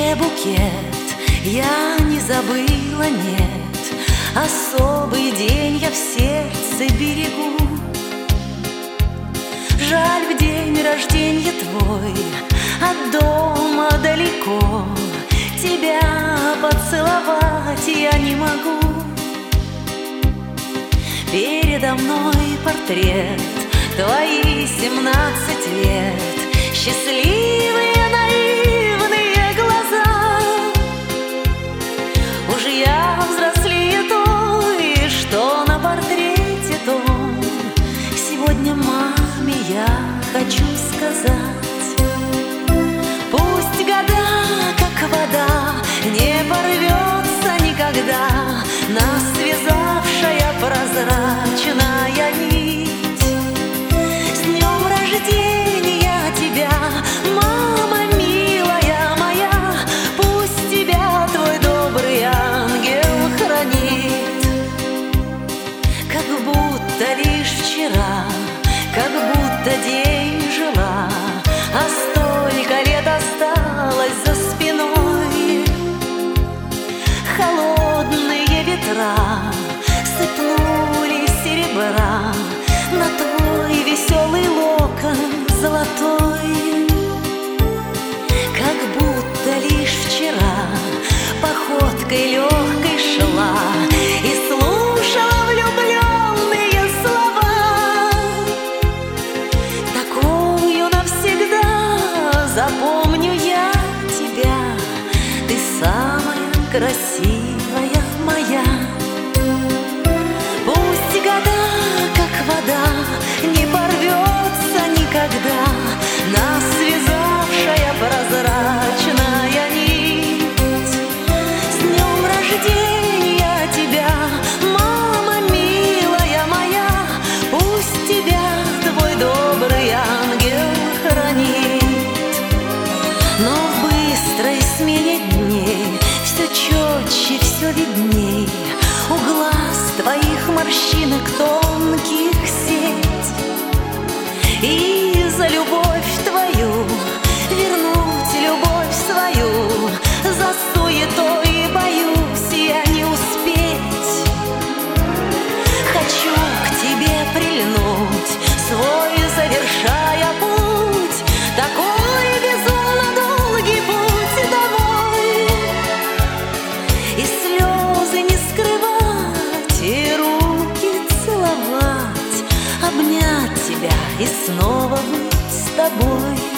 тебе букет я не забыла, нет. Особый день я в сердце берегу. Жаль, в день рождения твой от дома далеко, тебя поцеловать я не могу. Передо мной портрет, твои 17 лет, счастливые наивные глаза. Уж я взрослее той, что на портрете том. Сегодня маме я хочу сказать: пусть года, как вода, не порвется никогда нас связавшая прозрачная нить. С днем рождения тебя, мама милая моя, пусть тебя твой добрый ангел хранит. Как будто лишь вчера, как будто день жила, а столько лет осталось за спиной. Холодные ветра сыпнули серебра на твой веселый локон золотой. Как будто лишь вчера походкой легкой шла и слушала влюбленные слова. Такую навсегда запомню я тебя, ты самая красивая моя. Пусть года, как вода, не порвется никогда нас связавшая прозрачная нить. С днем рождения тебя, мама милая моя, пусть тебя твой добрый ангел хранит. Но в быстрой смене дней все четче, все видней у глаз твоих морщинок тонких сеть. И за любовь твою вернуть любовь свою, за суетой боюсь я не успеть. Хочу к тебе прильнуть, свой завершая путь, такой безумно долгий путь домой. И слезы не скрывать, и руки целовать, обнять тебя и снова быть с тобой.